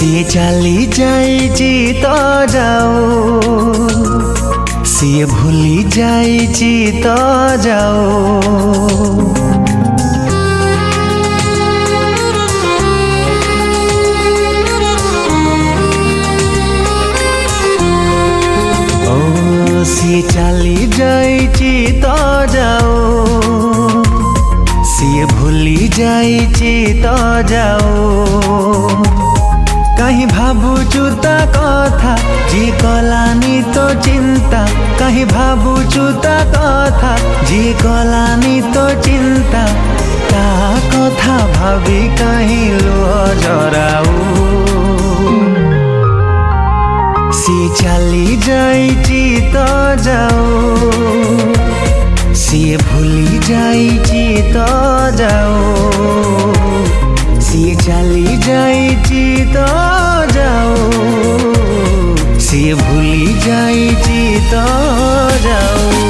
ସିଏ ଚାଲି ଯାଇଛି ତ ଯାଉ, ସିଏ ଭୁଲି ଯାଇଛି ତ ଯାଉ। ସିଏ ଚାଲି ଯାଇଛି ତ ଯାଉ, ସିଏ ଭୁଲି ଯାଇଛି ତ ଯାଉ। କାହିଁ ଭାବୁଛୁ ତା କଥା, ଯିଏ କଲାନି ତ ଚିନ୍ତା। କାହିଁ ଭାବୁଛୁ ତା କଥା, ଯିଏ କଲାନି ତ ଚିନ୍ତା। ତା କଥା ଭାବି କାହିଁ ଲୁହ ଜରାଉ। ସିଏ ଚାଲି ଯାଇଛି ତ ଯାଉ, ସିଏ ଭୁଲି ଯାଇଛି ତ ଯାଉ। ସିଏ ଚାଲି ଯାଇଛି ତ ଯାଉ, ସିଏ ଭୁଲି ଯାଇଛି ତ ଯାଉ।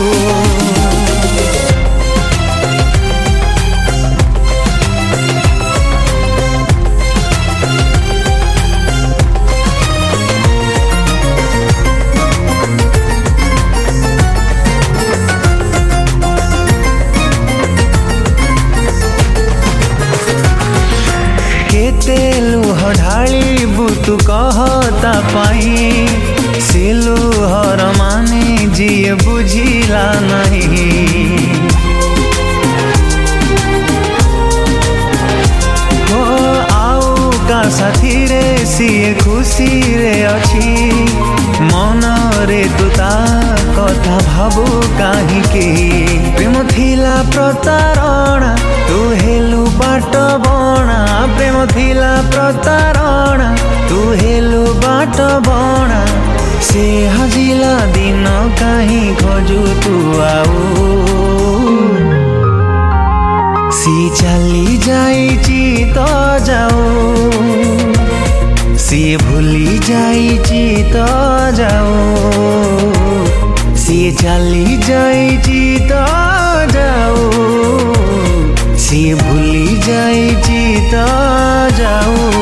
କେତେ ଲୁହ ଢାଳିବୁ ତୁ କହ ତା ପାଇଁ, ସେ ଲୁହର ମାନେ ଯିଏ ବୁଝିଲା ନାହିଁ। ହୋ ଆଉ କା ସାଥିରେ ସିଏ ଖୁସିରେ ଅଛି, ମନରେ ତୁ ତା କଥା ଭାବୁ କାହିଁକି। ପ୍ରେମ ଥିଲା ପ୍ରତାରଣା, ତୁ ହେଲୁ ବାଟ ବଣା। ପ୍ରେମ ଥିଲା ପ୍ରତାରଣା, ତୁ ହେଲୁ ବାଟ ବଣା। ସେ ହଜିଲା ଦିନ କାହିଁ ଖୋଜୁ ତୁ ଆଉ। ସିଏ ଚାଲି ଯାଇଛି ତ ଯାଉ, ସିଏ ଭୁଲି ଯାଇଛି ତ ଯାଉ। ସିଏ ଚାଲି ଯାଇଛି ତ ଯାଉ, ସିଏ ଭୁଲି ଯାଇଛି ତ ଯାଉ।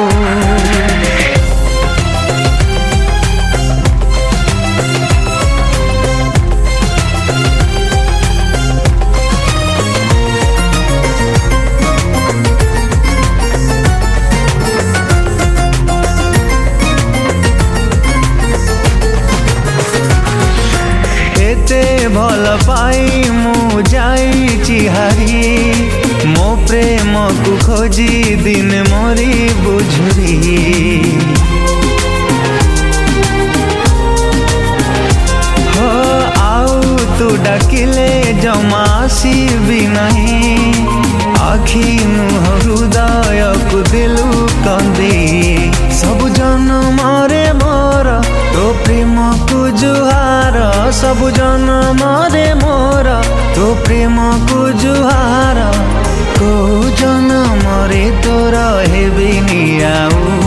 ଏତେ ଭଲ ପାଇ ମୁଁ ଯାଇଛି ହାରି, ମୋ ପ୍ରେମକୁ ଖୋଜି ଦିନେ ମରି ବୁଝୁରି। ହୋ ଆଉ ତୁ ଡାକିଲେ ଜମା ଆସିବି ନାହିଁ। ଆଖି ନୁହ ହୃଦୟକୁ ଦେଲୁ କନ୍ଦେଇ, ସବୁ ଜନ୍ମରେ ମୋର ତୋ ପ୍ରେମକୁ ଜୁହାର। ସବୁ ଜନ୍ମରେ ମୋର ତୋ ପ୍ରେମକୁ ଜୁହାର। କୋଉ ଜନ୍ମରେ ତୋର ହେବିନି ଆଉ।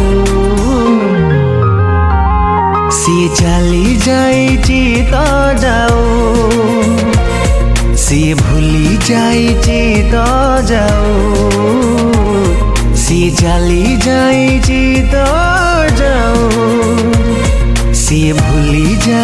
ସିଏ ଚାଲି ଯାଇଛି ତ ଯାଉ, ସିଏ ଭୁଲି ଯାଇଛି ତ ଯାଉ। ସିଏ ଚାଲି ଯାଇଛି ତ ଯାଉ, ସିଏ ଭୁଲି